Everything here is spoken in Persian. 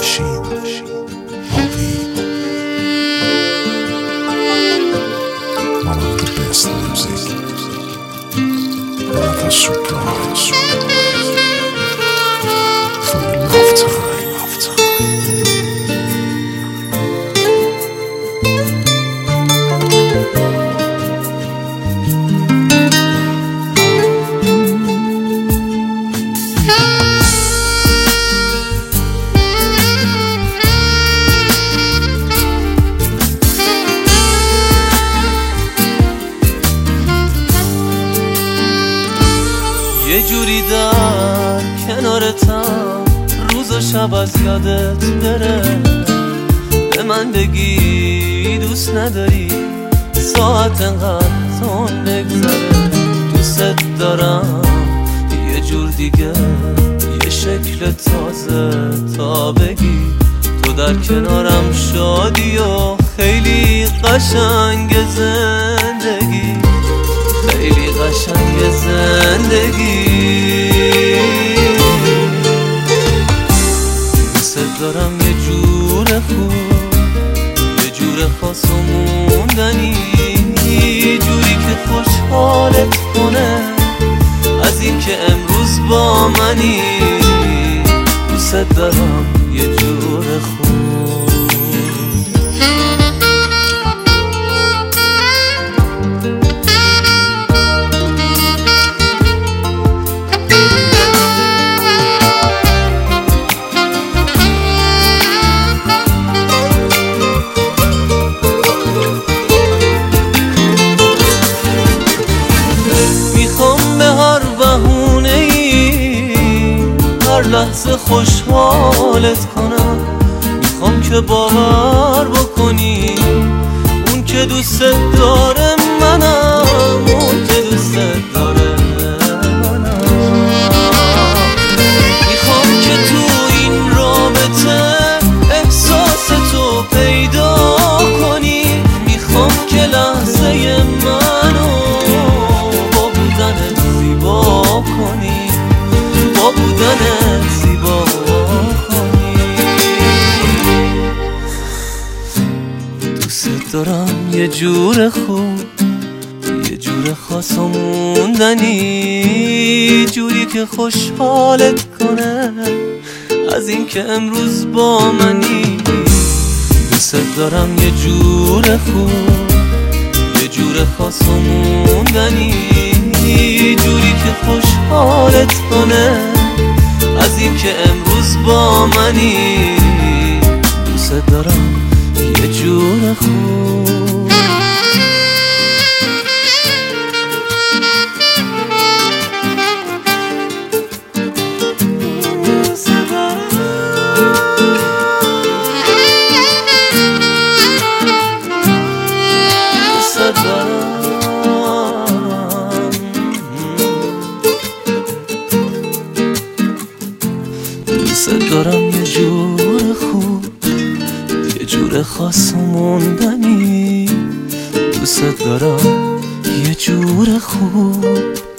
ماشین هابی One of the best music Another surprise For your lifetime یه جوری در کنارتم روز و شب از یادت بره به من بگی دوست نداری ساعت انقدر تون بگذره دوست دارم یه جور دیگه یه شکل تازه تا بگی تو در کنارم شادی و خیلی قشنگ زندگی خیلی قشنگ زندگی دوست دارم یه جور خوب یه جور خاص و موندنی جوری که خوشحالت کنه از این که امروز با منی دوست دارم یه جور خوب هر لحظه خوشحالت کنم میخوام که باور بکنی اون که دوست داره منم اون که دوست داره منم میخوام که تو این رابطه احساس تو پیدا کنی میخوام که لحظه منو با بودنت زیبا کنی با بودنت زیبا کنی دوست دارم یه جور خوب یه جور خاص و موندنی جوری که خوشحالت کنه از این که امروز با منی دوست دارم یه جور خوب یه جور خاص و موندنی جوری که خوشحالت کنه از این که امروز با منی دوست دارم یه جور خوب دوست دارم یه جور خوب یه جور خاص و موندنی دوست دارم یه جور خوب